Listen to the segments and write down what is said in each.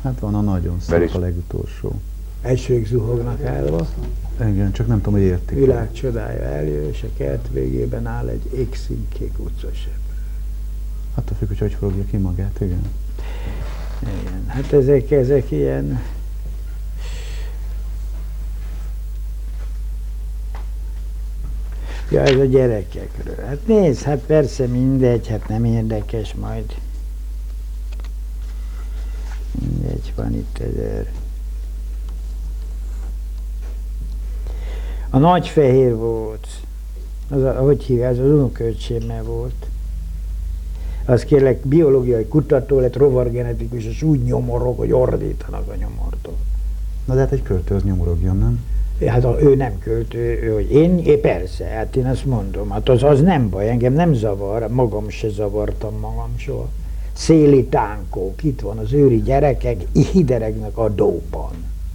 Hát van a nagyon szép, a legutolsó. Egység zuhognak állva. Igen, csak nem tudom, hogy értik. Világ csodája eljön, és a kert végében áll egy égszínkék utcasebb. Attól függ, hogy fogja ki magát, igen. Igen, hát ezek ilyen... Ja, ez a gyerekekről. Hát nézd, hát persze mindegy, hát nem érdekes majd. Mindegy, van itt 1000. A Nagyfehér volt. Hogy hívja, az unokaöcsémmel volt. Az kérlek biológiai kutató lett, rovargenetikus, és úgy nyomorog, hogy ordítanak a nyomortól. Na de hát egy költő az nyomorogjon, nem? Hát ő nem költő, hogy én persze, hát én azt mondom, hát az nem baj, engem nem zavar, magam se zavartam magam soha. Széli tánkók, itt van az őri gyerekek, hideregnek a dóban.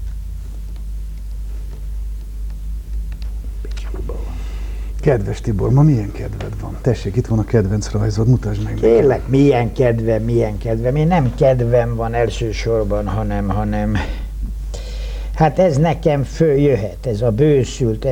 Kedves Tibor, ma milyen kedved van? Tessék, itt van a kedvenc rajzod, mutasd meg. Tényleg, milyen kedvem. Én nem kedvem van elsősorban, hanem hát ez nekem följöhet, ez a bőszült,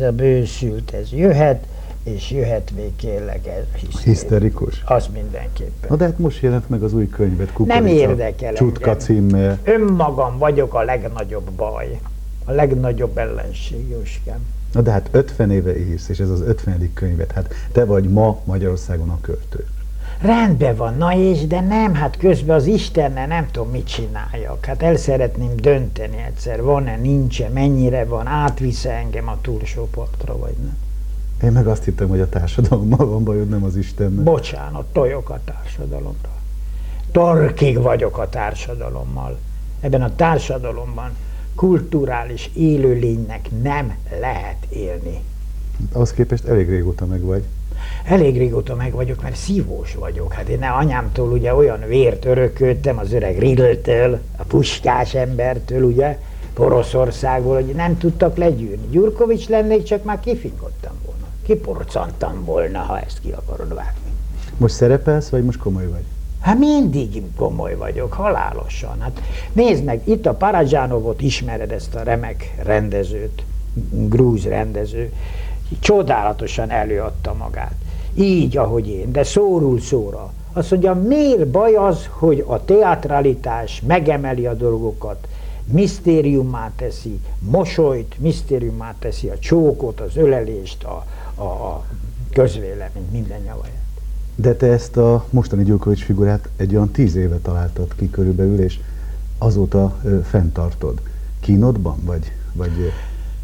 ez jöhet, és jöhet még kérlek ez hiszterikus. Az mindenképpen. Na de hát most jelent meg az új könyved, Kukorica, nem érdekel Csutka címmel. Önmagam vagyok a legnagyobb baj, a legnagyobb ellenség, Jóskám. Na de hát 50 éve írsz, és ez az 50. könyved, hát te vagy ma Magyarországon a költő. Rendben van, na és de nem, hát közben az Istennel nem tudom, mit csináljak. Hát el szeretném dönteni egyszer, van-e, nincs-e, mennyire van, átvisz engem a túlsó partra, vagy nem. Én meg azt hittem, hogy a társadalommal van bajod, nem az Istennel. Bocsánat, tojok a társadalomra. Torkig vagyok a társadalommal. Ebben a társadalomban kulturális élőlénynek nem lehet élni. Ahhoz képest elég régóta meg vagy. Elég régóta meg vagyok, mert szívós vagyok. Hát én anyámtól ugye olyan vért örököltem, az öreg Ridltől, a Puskás embertől, ugye, Oroszországból, hogy nem tudtak legyűrni. Gyurkovics lennék, csak már kifingottam volna. Kiporcantam volna, ha ezt ki akarod vágni. Most szerepelsz, vagy most komoly vagy? Hát mindig komoly vagyok, halálosan. Hát nézd meg, itt a Paradzsánovot ismered, ezt a remek rendezőt, grúz rendező, csodálatosan előadta magát. Így, ahogy én, de szóról szóra. Azt mondja, miért baj az, hogy a teatralitás megemeli a dolgokat, misztériummá teszi, mosolyt, misztériummá teszi a csókot, az ölelést, a közvéleményt, minden nyavaját. De te ezt a mostani Gyurkovics figurát egy olyan 10 éve találtad ki körülbelül, és azóta fenntartod. Kínodban, vagy...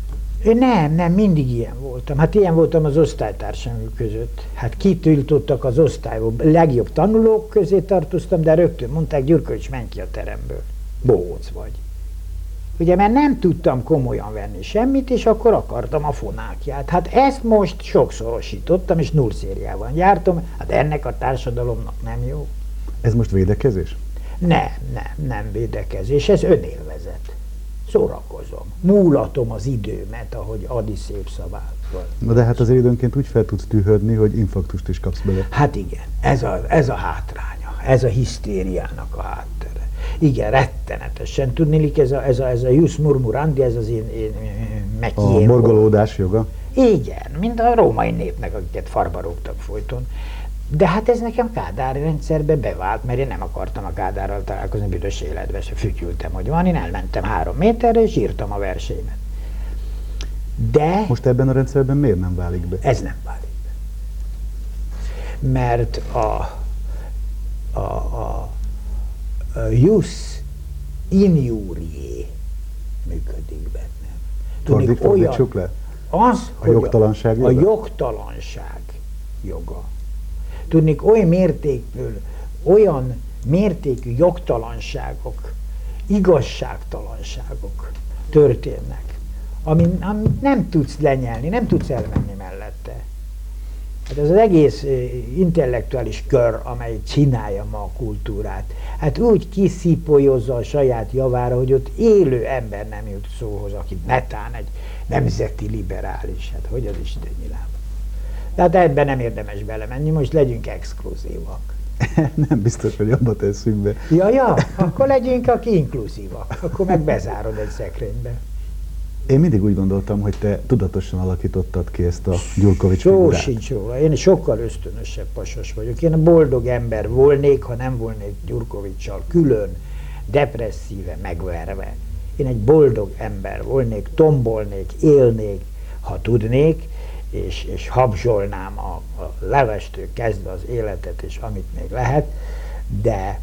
Nem, mindig ilyen voltam. Hát ilyen voltam az osztálytársaim között. Hát kitiltottak az osztályból. Legjobb tanulók közé tartoztam, de rögtön mondták, Gyurkovics, menj ki a teremből. Bohóc vagy. Ugye, mert nem tudtam komolyan venni semmit, és akkor akartam a fonákját. Hát ezt most sokszorosítottam, és 0 szériában jártam. Hát ennek a társadalomnak nem jó. Ez most védekezés? Nem védekezés, ez önélvezet. Szórakozom. Múlatom az időmet, ahogy Adi szép szavával. Na de hát azért időnként úgy fel tudsz tűhödni, hogy infarktust is kapsz bele. Hát igen, ez a hátránya, ez a hisztériának a háttere. Igen, rettenetesen. Tudnélik, ez a jus murmurandi, ez az én A morgolódás joga? Igen, mint a római népnek, akiket farba rúgtak folyton. De hát ez nekem Kádár rendszerbe bevált, mert én nem akartam a Kádárral találkozni büdös életbe, se fütyültem, hogy van, én elmentem 3 méterre, és írtam a verseimet. De... Most ebben a rendszerben miért nem válik be? Ez nem válik be. Mert a jus injuriae működik bennem. Fordítsuk le? Az, a jogtalanság joga? A jogtalanság joga. Tudnék, olyan mértékű jogtalanságok, igazságtalanságok történnek, amit nem tudsz lenyelni, nem tudsz elmenni mellette. Hát ez az egész intellektuális kör, amely csinálja ma a kultúrát, hát úgy kiszipolyozza a saját javára, hogy ott élő ember nem jut szóhoz, aki netán egy nemzeti liberális, hát hogy az Isten nyilában. Tehát ebben nem érdemes belemenni, most legyünk exkluzívak. Nem biztos, hogy abba tesszük be. Ja, akkor legyünk inkluzívak. Akkor meg bezárod egy szekrénybe. Én mindig úgy gondoltam, hogy te tudatosan alakítottad ki ezt a Gyurkovics Szó figurát. sincs róla. Én sokkal ösztönösebb pasas vagyok. Én a boldog ember volnék, ha nem volnék Gyurkoviccsal külön, depresszíve, megverve. Én egy boldog ember volnék, tombolnék, élnék, ha tudnék, és habzsolnám a levestől kezdve az életet, és amit még lehet, de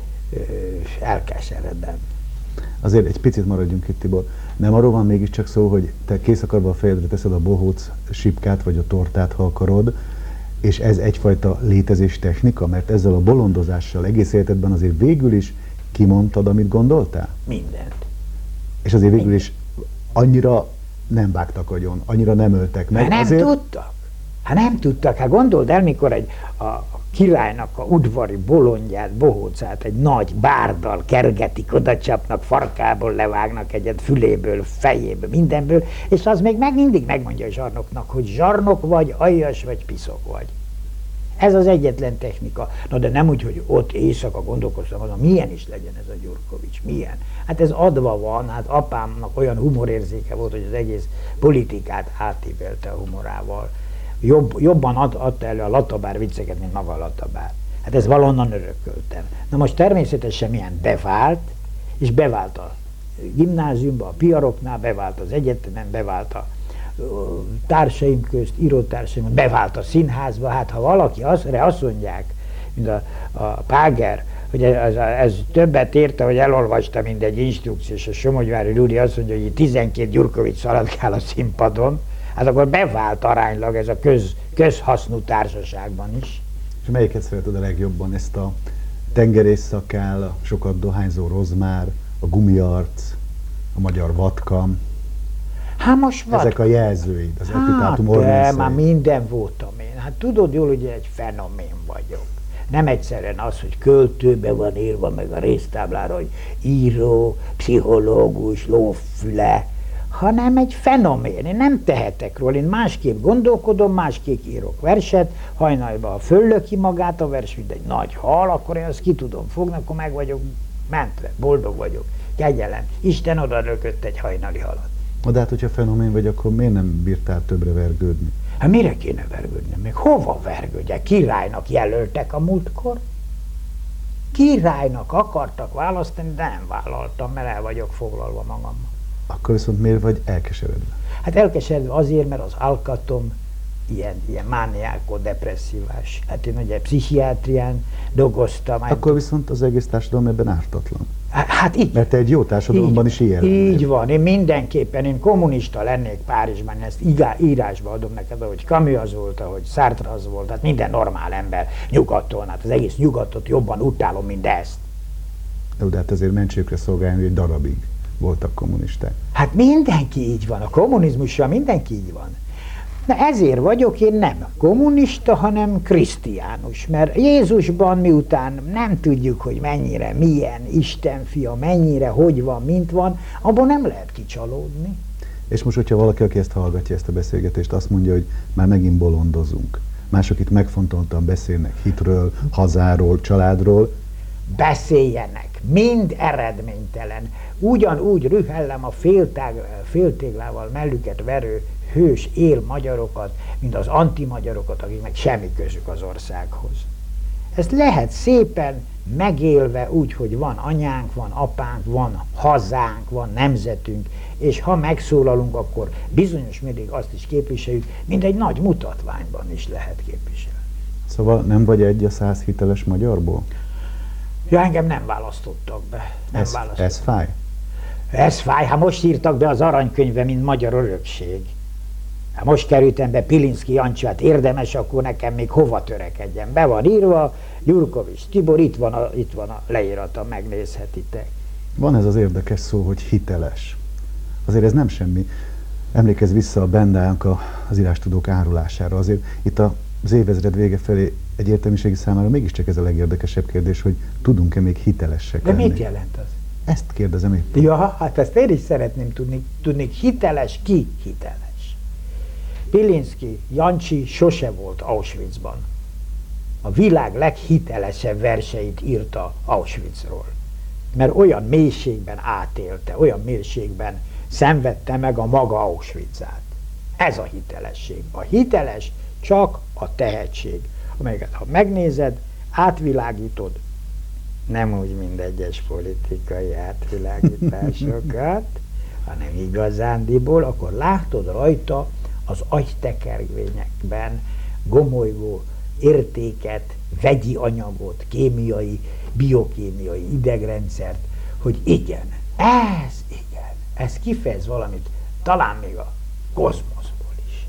elkeseredem. Azért egy picit maradjunk itt, Tibor. Nem arról van mégiscsak szó, hogy te készakarba a fejedre teszed a bohóc sipkát, vagy a tortát, ha akarod, és ez egyfajta létezés technika, mert ezzel a bolondozással egész életedben azért végül is kimondtad, amit gondoltál? Mindent. És azért végül is annyira nem vágtak agyon, annyira nem öltek meg. Nem azért... tudtak. Nem tudtak. Hát gondold el, mikor a királynak a udvari bolondját, bohócát egy nagy bárdal kergetik, oda csapnak, farkából levágnak egyet, füléből, fejéből, mindenből, és az még mindig megmondja a zsarnoknak, hogy zsarnok vagy, aljas vagy, piszok vagy. Ez az egyetlen technika. Na de nem úgy, hogy ott éjszaka gondolkoztam azon, milyen is legyen ez a Gyurkovics, milyen. Hát ez adva van, hát apámnak olyan humorérzéke volt, hogy az egész politikát átívelte a humorával. Jobban adta elő a Latabár vicceket, mint maga a Latabár. Hát ez valonnan örököltem. Na most természetesen milyen bevált, és bevált a gimnáziumba, a piaroknál, bevált az egyetemen, bevált a társaim közt, írótársaim, bevált a színházba. Hát ha valaki azt mondják, mint a Páger, hogy ez többet érte, hogy elolvasta, mint egy instrukció, és a Somogyvári Rudi azt mondja, hogy 12 Gyurkovics szaladgál a színpadon, hát akkor bevált aránylag ez a közhasznú társaságban is. És melyiket szereted a legjobban? Ezt a tengerészszakál, a sokat dohányzó rozmár, a gumiarc, a magyar vatka? Hát most ezek a jelzőid, az epitátum ormészei. Már minden voltam én. Hát tudod jól, hogy egy fenomén vagyok. Nem egyszerűen az, hogy költőbe van írva meg a résztáblára, hogy író, pszichológus, lófüle, hanem egy fenomén. Én nem tehetek róla, én másképp gondolkodom, másképp írok verset, hajnalban ha föllöki magát a vers, mint egy nagy hal, akkor én azt ki tudom fogni, akkor meg vagyok mentve, boldog vagyok, kegyelem. Isten oda lökött egy hajnali halat. De hát, hogyha fenomén vagy, akkor miért nem bírtál többre vergődni? Hát mire kéne vergődni? Még hova vergődjek? Királynak jelöltek a múltkor? Királynak akartak választani, de nem vállaltam, mert el vagyok foglalva magammal. Akkor viszont miért vagy elkeseredve? Hát elkeseredve azért, mert az alkatom ilyen mániáko-depresszívás. Hát én ugye pszichiátrián dolgoztam. Akkor viszont az egész társadalom ebben ártatlan. Hát így. Mert te egy jó társadalomban is ilyen lennél. Így van, én mindenképpen, én kommunista lennék Párizsban, ezt írásba adom neked, ahogy Camus az volt, ahogy Sartre az volt, hát minden normál ember nyugaton, hát az egész nyugatot jobban utálom, mint ezt. De hát azért mentségükre szolgálni, hogy egy darabig voltak kommunisták. Hát mindenki így van, a kommunizmussal mindenki így van. Na ezért vagyok én nem kommunista, hanem krisztiánus, mert Jézusban miután nem tudjuk, hogy mennyire, milyen Isten fia, mennyire, hogy van, mint van, abban nem lehet kicsalódni. És most, hogyha valaki, aki ezt hallgatja, ezt a beszélgetést, azt mondja, hogy már megint bolondozunk. Mások itt megfontoltan beszélnek hitről, hazáról, családról. Beszéljenek, mind eredménytelen. Ugyanúgy rühellem a féltéglával mellüket verő hős él magyarokat, mint az antimagyarokat, akiknek semmi közük az országhoz. Ezt lehet szépen megélve úgy, hogy van anyánk, van apánk, van hazánk, van nemzetünk, és ha megszólalunk, akkor bizonyos mértékig azt is képviseljük, mint egy nagy mutatványban is lehet képviselni. Szóval nem vagy egy a 100 hiteles magyarból? Ja, engem nem választottak be. Ez fáj? Ez fáj, hát most írtak be az aranykönyvbe, mint magyar örökség. Hát most kerültem be Pilinszky Jancsi, hát érdemes, akkor nekem még hova törekedjen. Be van írva, Gyurkovics Tibor, itt van a leírata, megnézhetitek. Van ez az érdekes szó, hogy hiteles. Azért ez nem semmi. Emlékezz vissza a Bendának az írástudók árulására. Azért itt az évezred vége felé egy értelmiségi számára mégiscsak ez a legérdekesebb kérdés, hogy tudunk-e még hitelesek lenni. De mit jelent az? Ezt kérdezem éppen. Ja, hát ezt én is szeretném tudni, hiteles, ki hiteles. Pilinszky Jancsi sose volt Auschwitzban. a világ leghitelesebb verseit írta Auschwitzról. Mert olyan mélységben átélte, olyan mélységben szenvedte meg a maga Auschwitzát. Ez a hitelesség. A hiteles csak a tehetség, amelyeket ha megnézed, átvilágítod, nem úgy, mint egyes politikai átvilágításokat, hanem igazándiból, akkor látod rajta az agytekervényekben gomolygó értéket, vegyi anyagot, kémiai, biokémiai idegrendszert, hogy igen, ez kifejez valamit, talán még a kozmoszból is.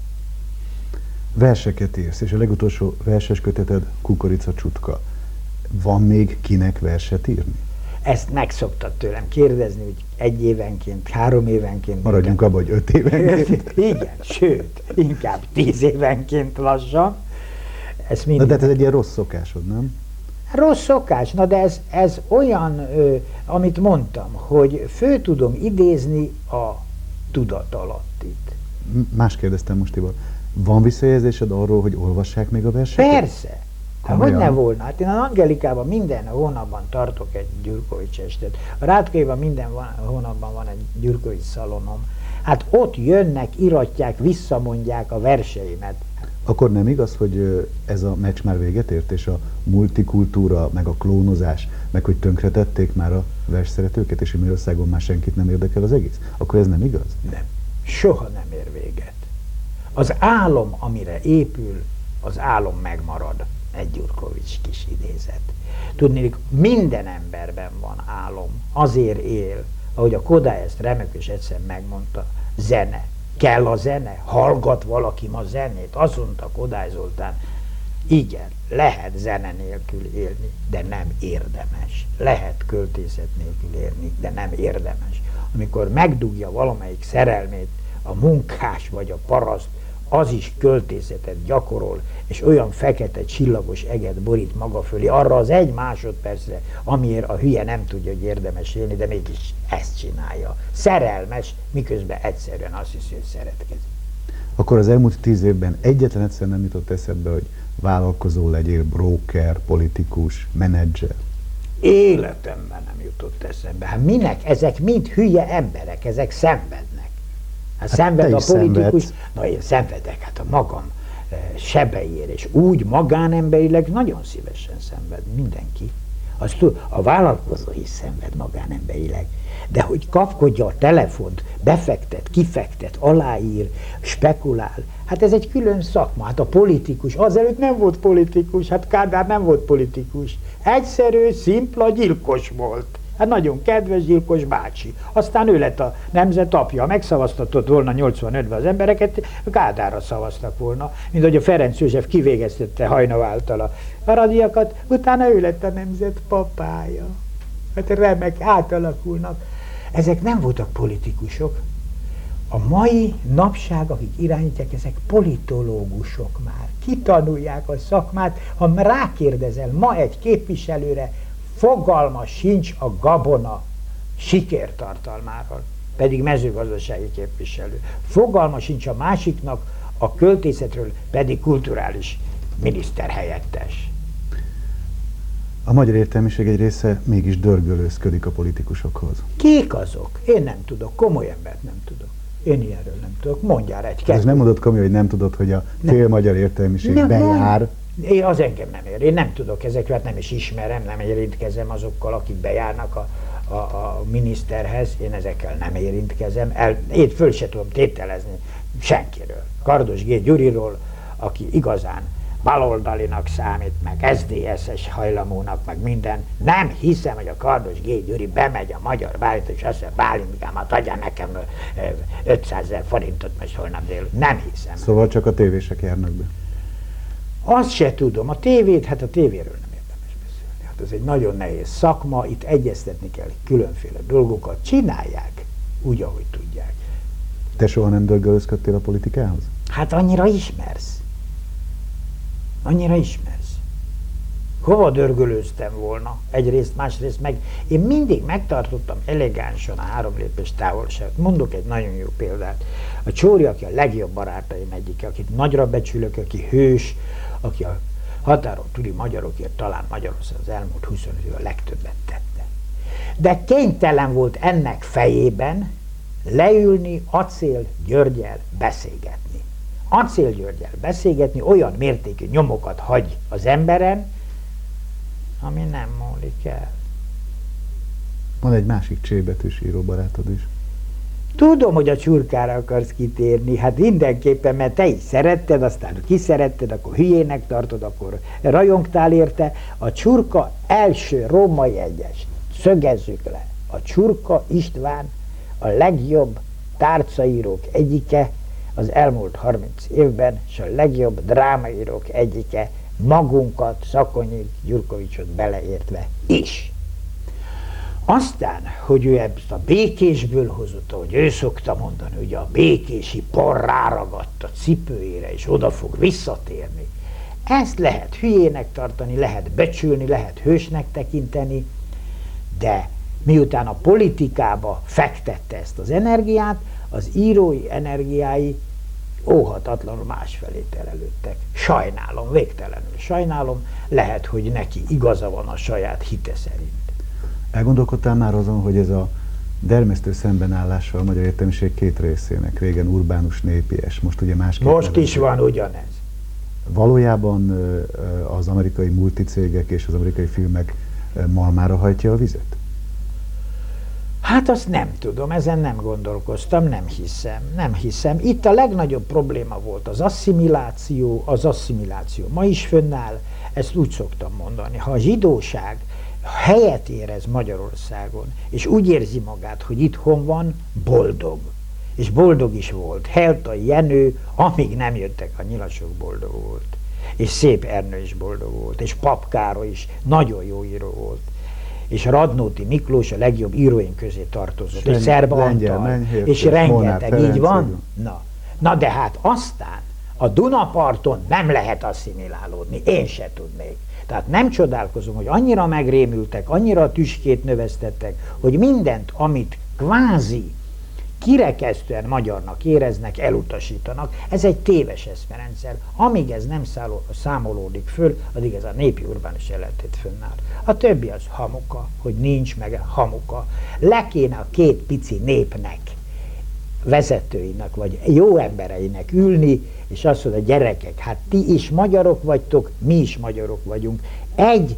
Verseket írsz, és a legutolsó verses köteted Kukorica Csutka. Van még kinek verset írni? Ezt meg szoktad tőlem kérdezni, hogy 1 évenként, 3 évenként. Maradjunk abban, hogy 5 évenként. Igen, sőt, inkább 10 évenként lassan. Na, de ez egy ilyen rossz szokásod, nem? Rossz szokás, na de ez olyan, amit mondtam, hogy föl tudom idézni a tudatalattit. Más kérdeztem most, Tibor. Van visszajelzésed arról, hogy olvassák még a verseket? Persze. Hát hogy ne volna? Hát én az Angelikában minden hónapban tartok egy Gyurkovics estet. A Rátkaiban minden hónapban van egy Gyurkovics szalonom. Hát ott jönnek, iratják, visszamondják a verseimet. Akkor nem igaz, hogy ez a meccs már véget ért, és a multikultúra, meg a klónozás, meg hogy tönkretették már a versszeretőket, és Magyarországon már senkit nem érdekel az egész? Akkor ez nem igaz? Nem. Soha nem ér véget. Az álom, amire épül, az álom megmarad. Egy Gyurkovics kis idézet. Tudni, minden emberben van álom, azért él, ahogy a Kodály ezt remekes egyszer megmondta, zene. Kell a zene? Hallgat valaki ma zenét? Azt mondta Kodály Zoltán, igen, lehet zene nélkül élni, de nem érdemes. Lehet költészet nélkül élni, de nem érdemes. Amikor megdugja valamelyik szerelmét a munkás vagy a paraszt, az is költészetet gyakorol, és olyan fekete csillagos eget borít maga fölé, arra az 1 másodpercre, amiért a hülye nem tudja, hogy érdemes élni, de mégis ezt csinálja. Szerelmes, miközben egyszerűen azt hiszi, hogy szeretkezik. Akkor az elmúlt 10 évben egyetlen egyszer nem jutott eszedbe, hogy vállalkozó legyél, broker, politikus, menedzser? Életemben nem jutott eszembe. Hát minek? Ezek mind hülye emberek, ezek szenvednek. Hát szenved a politikus, na én szenvedek, hát a magam sebeiért, és úgy magánemberileg nagyon szívesen szenved mindenki. A vállalkozó is szenved magánemberileg, de hogy kapkodja a telefont, befektet, kifektet, aláír, spekulál, hát ez egy külön szakma. Hát a politikus, azelőtt nem volt politikus, hát Kádár nem volt politikus. Egyszerű, szimpla gyilkos volt. Hát nagyon kedves gyilkos bácsi. Aztán ő lett a nemzet apja. Ha megszavaztatott volna 85-ben az embereket, Kádárra szavaztak volna, mint hogy a Ferenc József kivégeztette Hajnal által a paradiakat, utána ő lett a nemzet papája. Hát remek, átalakulnak. Ezek nem voltak politikusok. A mai napság, akik irányítják, ezek politológusok már. Kitanulják a szakmát, ha rákérdezel ma egy képviselőre, fogalma sincs a gabona sikertartalmáról, pedig mezőgazdasági képviselő. Fogalma sincs a másiknak a költészetről, pedig kulturális miniszterhelyettes. A magyar értelmiség egy része mégis dörgölőzködik a politikusokhoz. Kik azok? Én nem tudok, komoly embert nem tudok. Én ilyenről nem tudok. Mondjál egy-kettőt. Ez nem mondod komolyan, hogy nem tudod, hogy a fél magyar értelmiség bejár. Én az engem nem ér. Én nem tudok ezekről, nem is ismerem, nem érintkezem azokkal, akik bejárnak a miniszterhez. Én ezekkel nem érintkezem. Én föl se tudom tételezni senkiről. Kardos G. Gyuriról, aki igazán baloldalinak számít, meg SZDSZ-es hajlamúnak, meg minden. Nem hiszem, hogy a Kardos G. Gyuri bemegy a magyar Bálint, és azt mondja, Bálintikámat adjál nekem 500 000 forintot, most holnap délután. Nem hiszem. Szóval csak a tévések járnak be. Azt se tudom. A tévét, hát a tévéről nem érdemes beszélni. Hát ez egy nagyon nehéz szakma, itt egyeztetni kell különféle dolgokat. Csinálják úgy, ahogy tudják. Te soha nem dörgölözködtél a politikához? Hát annyira ismersz. Annyira ismersz. Hova dörgölőztem volna? Egyrészt, másrészt meg. Én mindig megtartottam elegánsan a 3 lépés távolságot. Mondok egy nagyon jó példát. A Csóri, aki a legjobb barátaim egyike, akit nagyra becsülök, aki hős, aki a határon túli magyarokért talán Magyarország az elmúlt 25 év a legtöbbet tette. De kénytelen volt ennek fejében leülni Acél Györggyel beszélgetni. Acél Györggyel beszélgetni olyan mértékű nyomokat hagy az emberen, ami nem múlik el. Van egy másik csébetűs íróbarátod is. Tudom, hogy a csurkára akarsz kitérni, hát mindenképpen, mert te is szeretted, aztán kiszeretted, akkor hülyének tartod, akkor rajongtál érte. A csurka első római egyes, szögezzük le, a Csurka István a legjobb tárcaírók egyike az elmúlt 30 évben, és a legjobb drámaírók egyike, magunkat, Szakonyit, Gyurkovicsot beleértve is. Aztán, hogy ő ezt a békésből hozott, ahogy ő szokta mondani, hogy a békési por ráragadt a cipőjére, és oda fog visszatérni. Ezt lehet hülyének tartani, lehet becsülni, lehet hősnek tekinteni, de miután a politikába fektette ezt az energiát, az írói energiái óhatatlanul másfelé terelődtek. Sajnálom, végtelenül sajnálom, lehet, hogy neki igaza van a saját hite szerint. Elgondolkodtál már azon, hogy ez a dermesztő szembenállása a magyar értelmiség két részének, régen urbánus népies, most ugye másképp. Most is van ugyanez. Valójában az amerikai multicégek és az amerikai filmek malmára hajtja a vizet? Hát azt nem tudom, ezen nem gondolkoztam, nem hiszem. Itt a legnagyobb probléma volt az asszimiláció. Ma is fönnáll, ezt úgy szoktam mondani, ha a zsidóság helyet érez Magyarországon, és úgy érzi magát, hogy itthon van, boldog. És boldog is volt. Heltai Jenő, amíg nem jöttek a nyilasok, boldog volt. És Szép Ernő is boldog volt. És Pap Károly is nagyon jó író volt. És Radnóti Miklós a legjobb íróink közé tartozott. És Szerb Antal. És rengeteg, így van? Na de hát aztán a Dunaparton nem lehet asszimilálódni. Én se tudnék. Tehát nem csodálkozom, hogy annyira megrémültek, annyira a tüskét növesztettek, hogy mindent, amit kvázi kirekesztően magyarnak éreznek, elutasítanak. Ez egy téves eszmerendszer. Amíg ez nem számolódik föl, addig ez a népi urbánus ellentét fönnáll. A többi az hamuka, hogy nincs meg hamuka. Le kéne a két pici népnek, vezetőinek, vagy jó embereinek ülni, és azt mondja, gyerekek, hát ti is magyarok vagytok, mi is magyarok vagyunk. Egy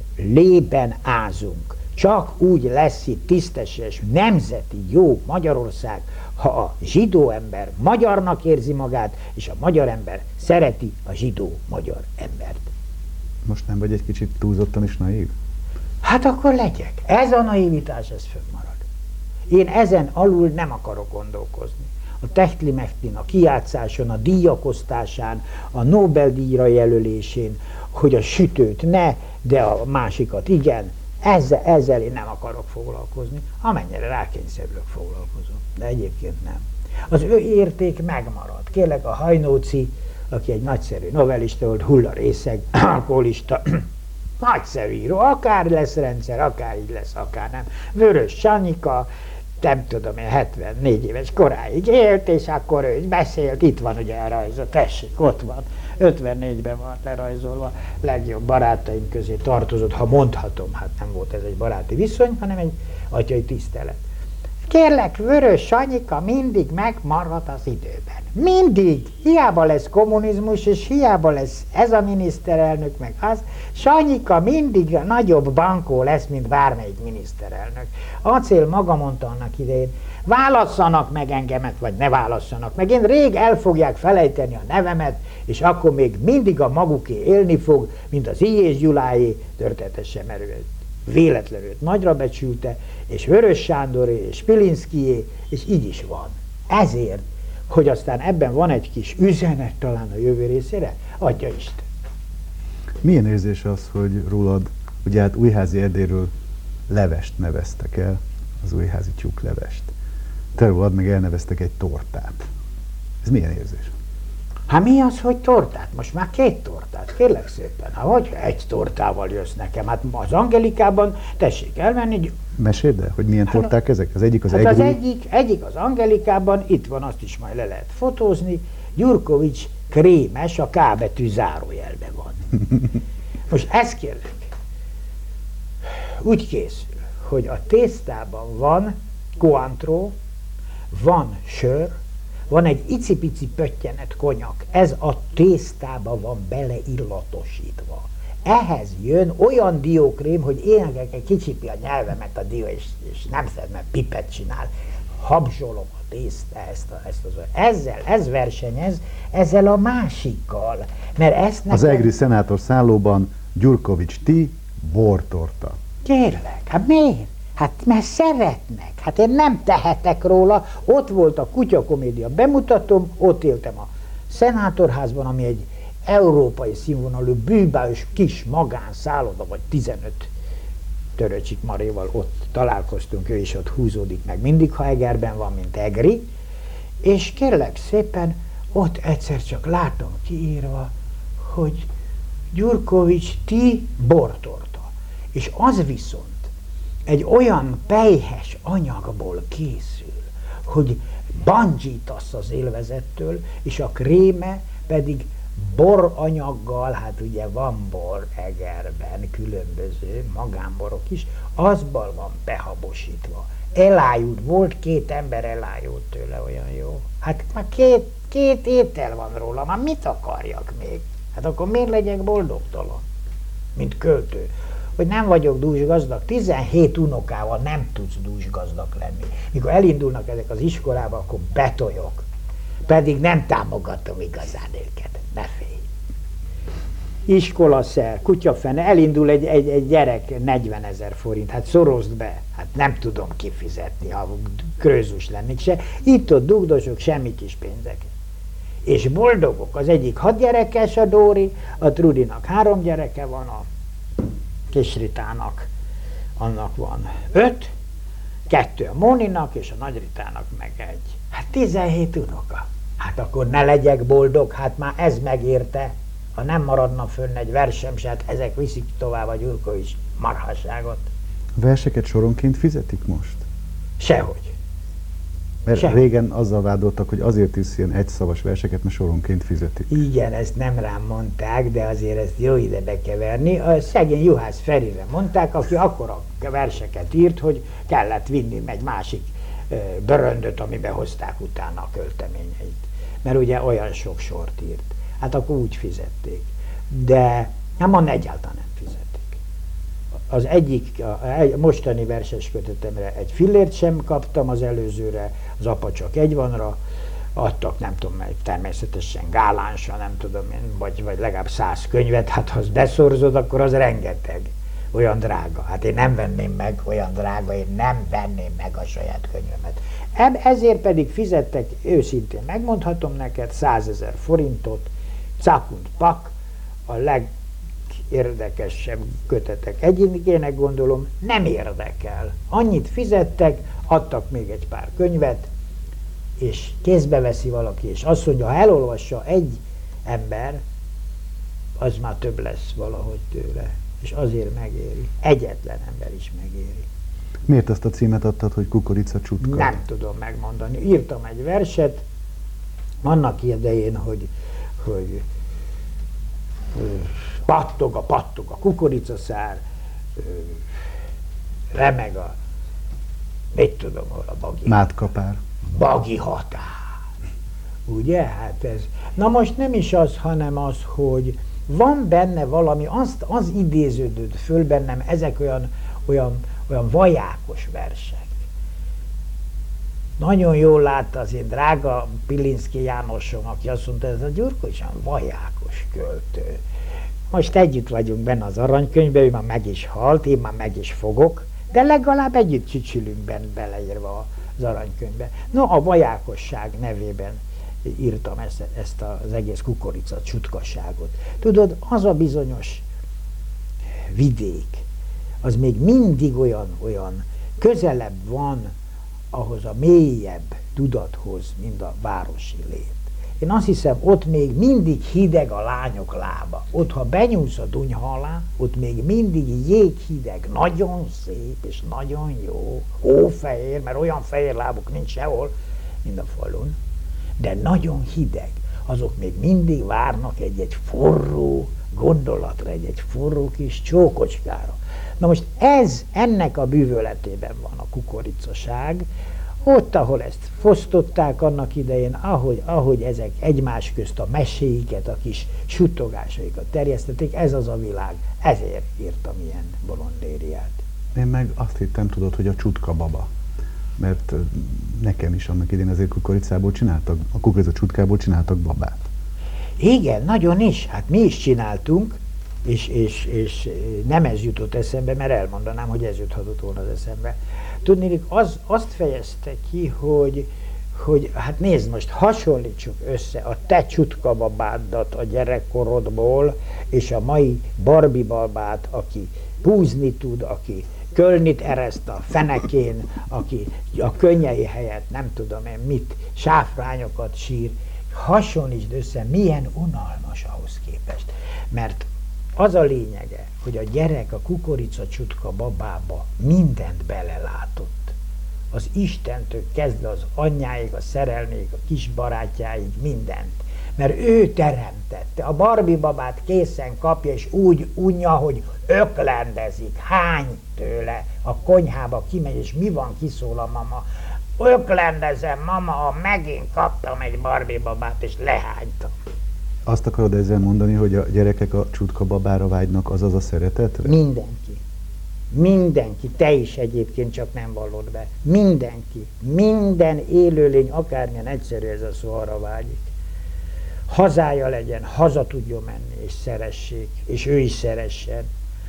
lében ázunk. Csak úgy lesz itt tisztességes, nemzeti, jó Magyarország, ha a zsidó ember magyarnak érzi magát, és a magyar ember szereti a zsidó magyar embert. Most nem vagy egy kicsit túlzottan is naív? Hát akkor legyek. Ez a naivitás, ez fönnmarad. Én ezen alul nem akarok gondolkozni. A Techtli-Mechtlin, a kijátszáson, a díjak osztásán, a Nobel-díjra jelölésén, hogy a sütőt ne, de a másikat igen, ezzel én nem akarok foglalkozni. Amennyire rákényszerülök, foglalkozom. De egyébként nem. Az ő érték megmarad. Kérlek, a Hajnóci, aki egy nagyszerű novelista volt, hullarészeg, alkoholista, nagyszerű író, akár lesz rendszer, akár így lesz, akár nem. Vörös Sanyika, nem tudom, 74 éves koráig élt, és akkor ő beszélt, itt van ugye a rajza, tessék, ott van, 54-ben van lerajzolva, legjobb barátaim közé tartozott, ha mondhatom, hát nem volt ez egy baráti viszony, hanem egy atyai tisztelet. Kérlek, Vörös Sanyika mindig megmarad az időben. Mindig! Hiába lesz kommunizmus, és hiába lesz ez a miniszterelnök, meg az, Sanyika mindig nagyobb bankó lesz, mint bármelyik miniszterelnök. Acél maga mondta annak idején, válasszanak meg engemet, vagy ne válasszanak meg. Én rég el fogják felejteni a nevemet, és akkor még mindig a maguké élni fog, mint az I. és Gyuláé, történetesen merőt. Véletlenül nagyra becsülte, és Vörös Sándoré, és Pilinszkijé, és így is van. Ezért, hogy aztán ebben van egy kis üzenet talán a jövő részére, adja Isten. Milyen érzés az, hogy rólad, ugye hát Újházi Erdélyről levest neveztek el, az újházi tyúklevest. Te rólad meg elneveztek egy tortát. Ez milyen érzés? Hát mi az, hogy tortát? Most már 2 tortát, kérlek szépen. Hát vagy egy tortával jössz nekem. Hát az Angelikában tessék elmenni. Meséld el, hogy milyen torták ezek? Az egyik az egyik az Angelikában, itt van, azt is majd le lehet fotózni. Gyurkovics krémes, a K betű zárójelben van. Most ezt kérlek, úgy készül, hogy a tésztában van cointreau, van sör, van egy icipici pöttyenet konyak, ez a tésztába van beleillatosítva. Ehhez jön olyan diókrém, hogy énekek kicsipi a nyelvemet a dió, és nem szed, mert pipet csinál. Habzsolom a tészta, ez versenyez, ezzel a másikkal. Mert ezt nekem... Az egri szenátor szállóban Gyurkovics ti, bortorta. Kérlek, hát miért? Hát mert szeretnek, hát én nem tehetek róla, ott volt a Kutyakomédia bemutatóm, ott éltem a szenátorházban, ami egy európai színvonalú bűbájos kis magánszálloda, vagy 15 Töröcsik Marival ott találkoztunk, ő is ott húzódik meg mindig, ha Egerben van, mint Egri, és kérlek szépen, ott egyszer csak látom kiírva, hogy Gyurkovics ti bortorta, és az viszont egy olyan pelyhes anyagból készül, hogy bandzsítasz az élvezettől, és a kréme pedig boranyaggal, hát ugye van bor Egerben, különböző magánborok is, azból van behabosítva. Elájult, volt 2 ember elájult tőle, olyan jó. Hát már két étel van róla, már mit akarjak még? Hát akkor miért legyek boldogtalan, mint költő? Hogy nem vagyok dúsgazdag, 17 unokával nem tudsz dúsgazdag lenni. Mikor elindulnak ezek az iskolába, akkor betoljok. Pedig nem támogatom igazán őket. Ne félj. Iskolaszer, kutyafene, elindul egy gyerek 40 000 forint, hát szorozd be, hát nem tudom kifizetni, ha krőzus lennék se. Itt-ott dugdosok semmi kis pénzeket. És boldogok, az egyik 6 gyerekes a Dóri, a Trudinak 3 gyereke van, a Kis Ritának, annak van 5, 2 a Móninak, és a Nagy Ritának meg 1. Hát 17 unoka. Hát akkor ne legyek boldog, hát már ez megérte. Ha nem maradna fönn egy versem se, hát ezek viszik tovább a Gyurkovics marhasságot. Verseket soronként fizetik most? Sehogy. Mert Sehogy. régen azzal vádoltak, hogy azért is ilyen egyszavas verseket, mert soronként fizetik. Igen, ezt nem rám mondták, de azért ezt jó ide bekeverni. A szegény Juhász Ferire mondták, aki akkora verseket írt, hogy kellett vinni egy másik bőröndöt, amiben hozták utána a költeményeit. Mert ugye olyan sok sort írt. Hát akkor úgy fizették. De nem, egyáltalán nem fizetik. Az egyik, a mostani verses kötetemre egy fillért sem kaptam, az előzőre, az Apa csak egy vanra, adtak nem tudom, természetesen gálánsa, nem tudom én, vagy legalább 100 könyvet, hát ha azt beszorzod, akkor az rengeteg. Olyan drága. Hát én nem venném meg, olyan drága, én nem venném meg a saját könyvemet. Ezért pedig fizettek, őszintén megmondhatom neked, 100 000 forintot, cakunt pak, a legérdekesebb kötetek egyikének gondolom, nem érdekel. Annyit fizettek, adtak még egy pár könyvet, és kézbe veszi valaki, és azt mondja, ha elolvassa egy ember, az már több lesz valahogy tőle. És azért megéri. Egyetlen ember is megéri. Miért azt a címet adtad, hogy Kukorica csutka? Nem tudom megmondani. Írtam egy verset, annak idején, hogy pattog a kukoricaszár, remeg a, mit tudom, hol a bagi. Mátkapár. Bagi határ. Ugye? Hát ez. Na most nem is az, hanem az, hogy van benne valami, az idéződött föl bennem, ezek olyan vajákos versek. Nagyon jól látta az én drága Pilinszky Jánosom, aki azt mondta, ez a Gyurkovics vajákos költő. Most együtt vagyunk benne az aranykönyvben, ő már meg is halt, én már meg is fogok, de legalább együtt csücsülünk beleírva az aranykönyvbe. No, a vajákosság nevében írtam ezt az egész kukorica csutkasságot. Tudod, az a bizonyos vidék, az még mindig olyan közelebb van ahhoz a mélyebb tudathoz, mint a városi lét. Én azt hiszem, ott még mindig hideg a lányok lába. Ott, ha benyúlsz a Dunyha alá, ott még mindig jéghideg, nagyon szép és nagyon jó, hófehér, mert olyan fehér lábuk nincs sehol, mint a falun, de nagyon hideg. azok még mindig várnak egy forró gondolatra, egy forró kis csókocskára. Na most ennek a bűvöletében van a kukoricaság, ott, ahol ezt fosztották annak idején, ahogy ezek egymás közt a meséiket, a kis suttogásaikat terjesztették, ez az a világ. Ezért írtam ilyen bolondériát. Én meg azt hittem, tudod, hogy a csutka baba. Mert nekem is annak idején azért kukoricából csináltak, a kukorica csutkából csináltak babát. Igen, nagyon is. Hát mi is csináltunk, és nem ez jutott eszembe, mert elmondanám, hogy ez juthatott volna az eszembe. Tudnék, azt fejezte ki, hogy hát nézd most, hasonlítsuk össze a te csutkababádat a gyerekkorodból, és a mai Barbie babát, aki húzni tud, aki kölnit ereszt a fenekén, aki a könnyei helyett nem tudom én mit, sáfrányokat sír. Hasonlítsd össze, milyen unalmas ahhoz képest. Mert az a lényege, hogy a gyerek a kukoricacsutka babába mindent belelátott. Az Istentől kezdve az anyjáig, a szerelméig, a kis barátjáig, mindent. Mert ő teremtette. A Barbie babát készen kapja, és úgy unja, hogy öklendezik, hány tőle. A konyhába kimegy, és mi van, kiszól a mama. Öklendezem, mama, ha megint kaptam egy Barbie babát, és lehánytam. Azt akarod ezzel mondani, hogy a gyerekek a csutka babára vágynak, azaz a szeretetre? Mindenki. Mindenki, te is egyébként, csak nem vallod be. Mindenki, minden élőlény, akármilyen egyszerű ez a szó, arra vágyik. Hazája legyen, haza tudjon menni, és szeressék, és ő is szeressen.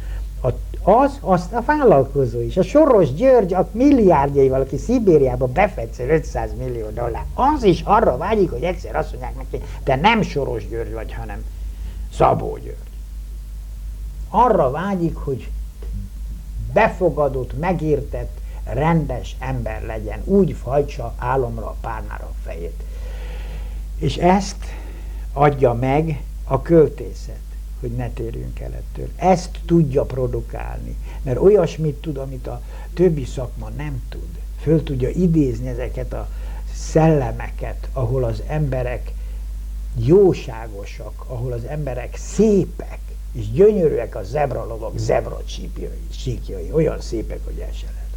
Azt a vállalkozó is, a Soros György, a milliárdjaival, aki Szibériába befetszel 500 millió dollár, az is arra vágyik, hogy egyszer azt mondják neki, te nem Soros György vagy, hanem Szabó György. Arra vágyik, hogy befogadott, megértett, rendes ember legyen, úgy hajtsa álomra a párnára a fejét. És ezt adja meg a költészet, hogy ne térjünk el ettől. Ezt tudja produkálni, mert olyasmit tud, amit a többi szakma nem tud. Föl tudja idézni ezeket a szellemeket, ahol az emberek jóságosak, ahol az emberek szépek, és gyönyörűek a zebralovak síkjai, olyan szépek, hogy el se lehet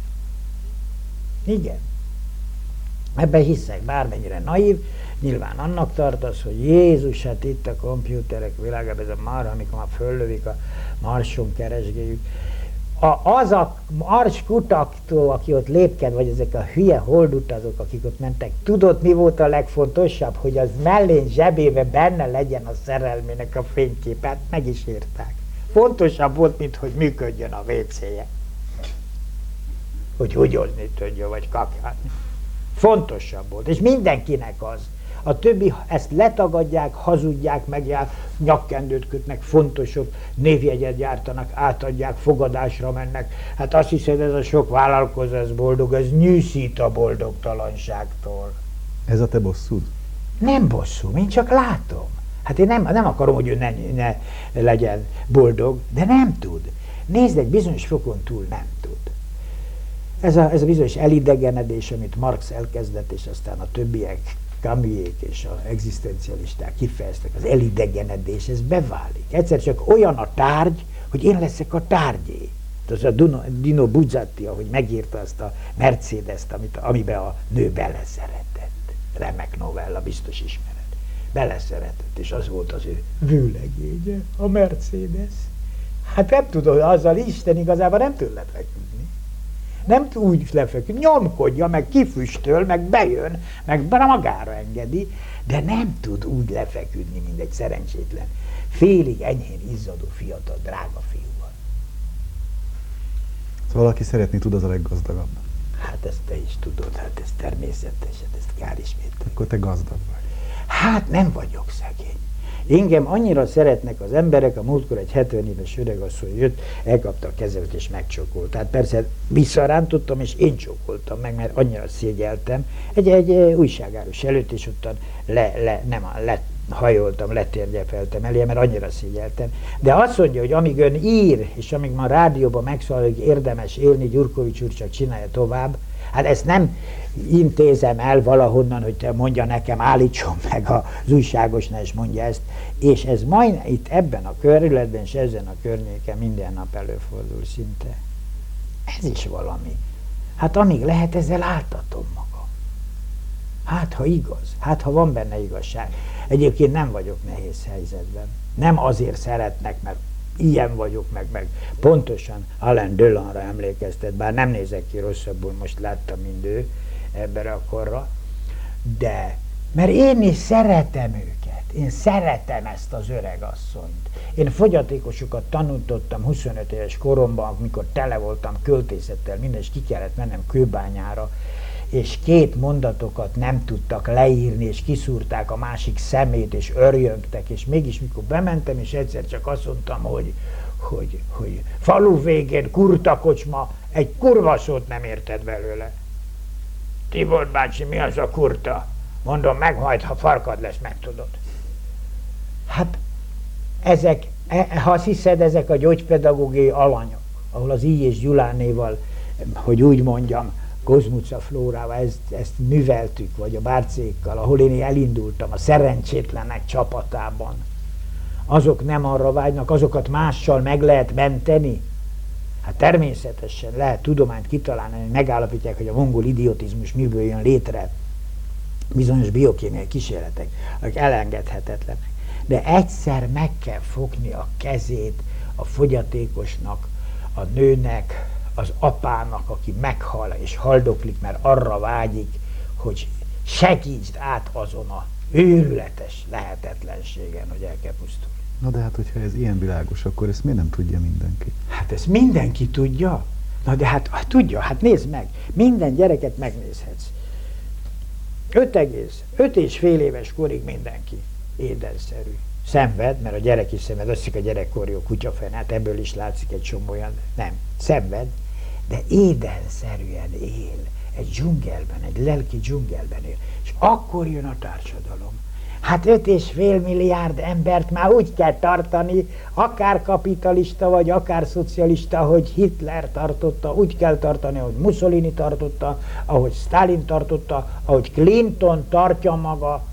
mondani. Igen. Ebben hiszek, bármennyire naív, nyilván annak tartasz, hogy Jézus, hát itt a kompjúterek világában, ez a marha, amikor már föllövik a Marson keresgéljük. Az a Mars kutaktól, aki ott lépked, vagy ezek a hülye holdutazók, akik ott mentek, tudod, mi volt a legfontosabb? Hogy az mellén zsebébe benne legyen a szerelmének a fényképet, meg is írták. Fontosabb volt, mint hogy működjön a WC-je. Hogy húgyozni tudjon, vagy kakálni. Fontosabb volt, és mindenkinek az. A többi ezt letagadják, hazudják, nyakkendőt kötnek, fontosabb, névjegyet gyártanak, átadják, fogadásra mennek. Hát azt hiszed, ez a sok vállalkozó, ez boldog, ez nyűszít a boldogtalanságtól. Ez a te bosszúd? Nem bosszú, én csak látom. Hát én nem akarom, hogy ő ne legyen boldog, de nem tud. Nézd, egy bizonyos fokon túl nem tud. Ez a bizonyos elidegenedés, amit Marx elkezdett, és aztán a többiek, Camusék és az egzisztencialisták kifejeztek, az elidegenedés, ez beválik. Egyszer csak olyan a tárgy, hogy én leszek a tárgyé. Az a Dino Buzzati, ahogy megírta azt a Mercedes-t, amiben a nő beleszeretett. Remek novella, biztos ismered. Beleszeretett, és az volt az ő vőlegénye, a Mercedes. Hát nem tudod, azzal Isten igazából nem tud lefeküdni. Nem tud úgy lefeküdni, nyomkodja, meg kifüstöl, meg bejön, meg magára engedi, de nem tud úgy lefeküdni, mint egy szerencsétlen, félig enyhén izzadó fiatal, drága fiúval. Szóval aki szeretni tud, az a leggazdagabb. Hát ezt te is tudod, hát ez természetes, ezt kár ismételni. Akkor te gazdag vagy. Hát nem vagyok szegény. Engem annyira szeretnek az emberek, a múltkor egy 70 éves öregasszony jött, elkapta a kezemet és megcsokolt. Tehát persze visszarántottam, és én csokoltam meg, mert annyira szégyeltem. Egy újságárus előtt, és ottan lehajoltam, letérgyefeltem elé, mert annyira szégyeltem. De azt mondja, hogy amíg ön ír, és amíg ma rádióban megszólal, hogy érdemes élni, Gyurkovics úr csak csinálja tovább, Hát ezt nem intézem el valahonnan, hogy te mondja nekem, állítson meg az újságosnál, és mondja ezt. És ez majd itt ebben a körületben, és ezen a környéken minden nap előfordul szinte. Ez is valami. Hát amíg lehet, ezzel áltatom magam. Hát, ha igaz. Hát, ha van benne igazság. Egyébként nem vagyok nehéz helyzetben. Nem azért szeretnek, mert ilyen vagyok, meg pontosan Alain Delonra emlékeztet, bár nem nézek ki rosszabbul, most láttam, mint ő ebben a korra, de mert én is szeretem őket, én szeretem ezt az öregasszonyt. Én fogyatékosokat tanítottam 25 éves koromban, amikor tele voltam költészettel, minden, és ki kellett mennem Kőbányára, és 2 mondatokat nem tudtak leírni, és kiszúrták a másik szemét, és örjöngtek, és mégis mikor bementem, és egyszer csak azt mondtam, hogy falu végén kurta kocsma, egy kurva szót nem érted belőle. Tibor bácsi, mi az a kurta? Mondom, meg majd, ha farkad lesz, megtudod. Hát ezek, ha azt hiszed, ezek a gyógypedagógiai alanyok, ahol az I. és Gyulánéval, hogy úgy mondjam, Kozmuca Flórával ezt műveltük, vagy a Bárcékkal, ahol én elindultam, a szerencsétlenek csapatában. Azok nem arra vágynak, azokat mással meg lehet menteni. Hát természetesen lehet tudományt kitalálni, hogy megállapítják, hogy a mongol idiotizmus miből jön létre. Bizonyos biokémiai kísérletek, amik elengedhetetlenek. De egyszer meg kell fogni a kezét a fogyatékosnak, a nőnek, az apának, aki meghal és haldoklik, mert arra vágyik, hogy segítsd át azon a őrületes lehetetlenségen, hogy el kell pusztulni. Na de hát, hogyha ez ilyen világos, akkor ezt miért nem tudja mindenki? Hát ezt mindenki tudja. Na de hát tudja, hát nézd meg, minden gyereket megnézhetsz. 5 és fél éves korig mindenki édenszerű. Szenved, mert a gyerek is szenved, azt hiszik a gyerekkorjú kutyafejn, hát ebből is látszik egy csomó olyan, nem, szenved, de édenszerűen él, egy dzsungelben, egy lelki dzsungelben él, és akkor jön a társadalom. Hát 5,5 milliárd embert már úgy kell tartani, akár kapitalista vagy akár szocialista, hogy Hitler tartotta, úgy kell tartani, ahogy Mussolini tartotta, ahogy Stalin tartotta, ahogy Clinton tartja maga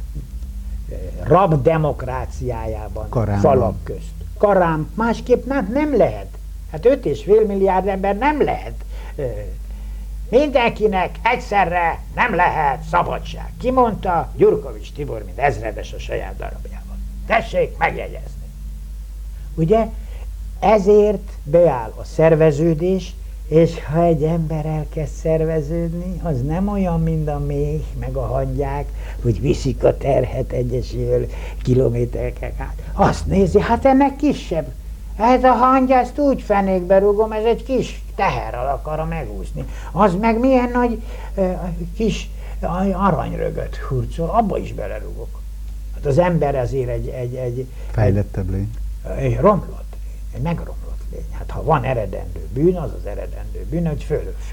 rabdemokráciájában, falak közt. Karám, másképp nem lehet. Hát 5,5 milliárd ember nem lehet. Mindenkinek egyszerre nem lehet szabadság. Ki mondta? Gyurkovics Tibor, mint ezredes a saját darabjában. Tessék megjegyezni. Ugye? Ezért beáll a szerveződés, és ha egy ember elkezd szerveződni, az nem olyan, mint a méh, meg a hangyák, hogy viszik a terhet egyesével kilométereken át. Azt nézi, hát ennek kisebb. Ez a hangya, ezt úgy fenékbe rúgom, ez egy kis teherrel akar megúszni. Az meg milyen nagy kis aranyrögöt hurcol, abba is belerúgok. Hát az ember azért egy fejlettebb lény. Egy romlott lény, egy megromlott lény. Hát ha van eredendő bűn, az az eredendő bűn, hogy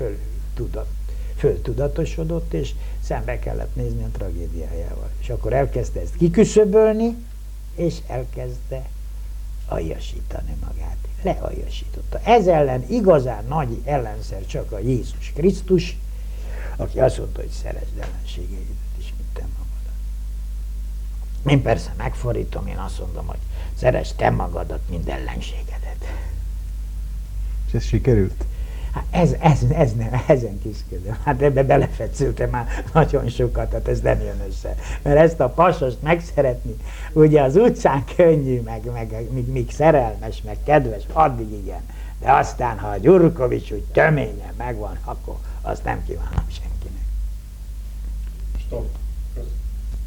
föltudatosodott, és szembe kellett nézni a tragédiájával. És akkor elkezdte ezt kiküszöbölni, és elkezdte aljasítani magát. Lealjasította. Ez ellen igazán nagy ellenszer csak a Jézus Krisztus, aki azt mondta, hogy szeresd ellenségeidet is, mint te magadat. Én persze megfordítom, én azt mondom, hogy szeresd te magadat, mint ellenségedet. És ez sikerült? Hát ez nem, ezen kiszkedem. Hát ebbe belefetszültem már nagyon sokat, tehát ez nem jön össze. Mert ezt a pasost megszeretni, ugye az utcán könnyű, meg míg szerelmes, meg kedves, addig igen. De aztán, ha a Gyurkovics úgy töményen megvan, akkor azt nem kívánom senkinek. Stop.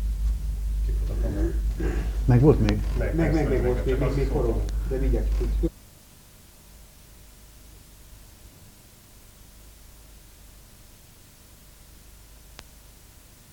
Meg volt még? Meg volt még, még forog, de vigyázz.